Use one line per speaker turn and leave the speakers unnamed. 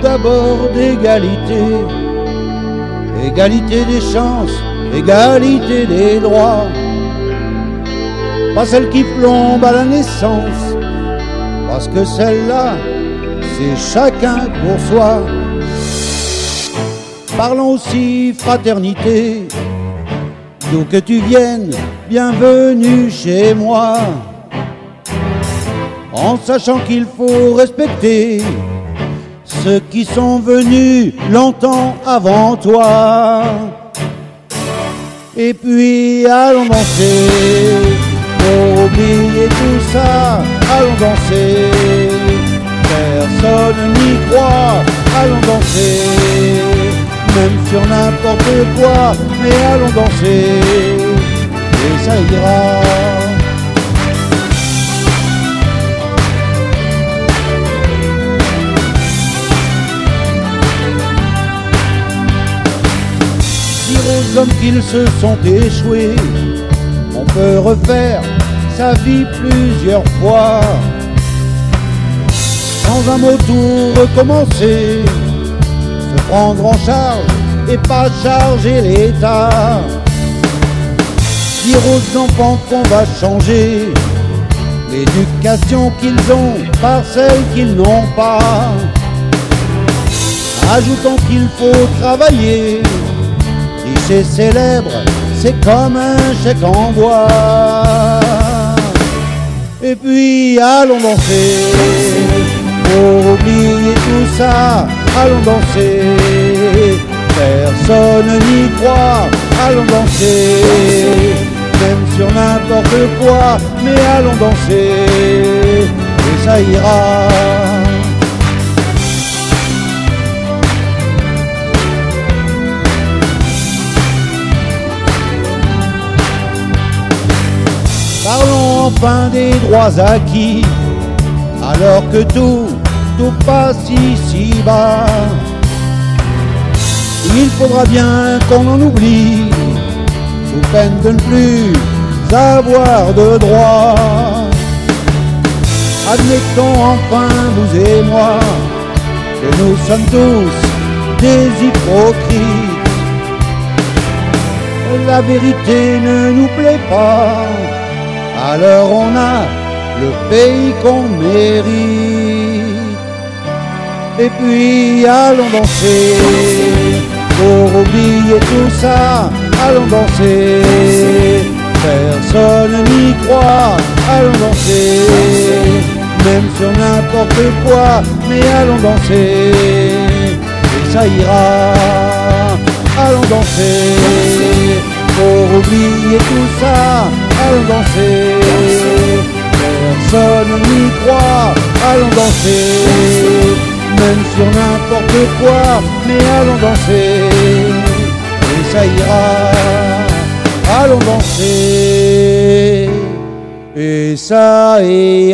d'abord d'égalité. Égalité des chances, égalité des droits. Pas celle qui plombe à la naissance, parce que celle-là, c'est chacun pour soi. Parlons aussi fraternité, d'où que tu viennes, bienvenue chez moi. En sachant qu'il faut respecter ceux qui sont venus longtemps avant toi. Et puis allons danser, pour oublier tout ça, allons danser. Personne n'y croit, allons danser. Même sur n'importe quoi, mais allons danser, et ça ira. Dire aux hommes qu'ils se sont échoués, on peut refaire sa vie plusieurs fois. Sans un mot tout recommencer, se prendre en charge et pas charger l'État. Dire aux enfants qu'on va changer l'éducation qu'ils ont par celle qu'ils n'ont pas. Ajoutons qu'il faut travailler, riche et célèbre, c'est comme un chèque en bois. Et puis allons danser, pour oublier tout ça, allons danser. Personne n'y croit, allons danser. Même sur n'importe quoi, mais allons danser, et ça ira. Parlons enfin des droits acquis, alors que tout passe ici-bas. Il faudra bien qu'on en oublie, sous peine de ne plus avoir de droits. Admettons enfin, vous et moi, que nous sommes tous des hypocrites. La vérité ne nous plaît pas, alors on a le pays qu'on mérite. Et puis allons danser, pour oublier tout ça, allons danser. Personne n'y croit, allons danser. Même sur n'importe quoi, mais allons danser, et ça ira. Allons danser, pour oublier tout ça, allons danser. Personne n'y croit, allons danser. Même sur n'importe quoi, mais allons danser, et ça ira. Allons danser, et ça ira.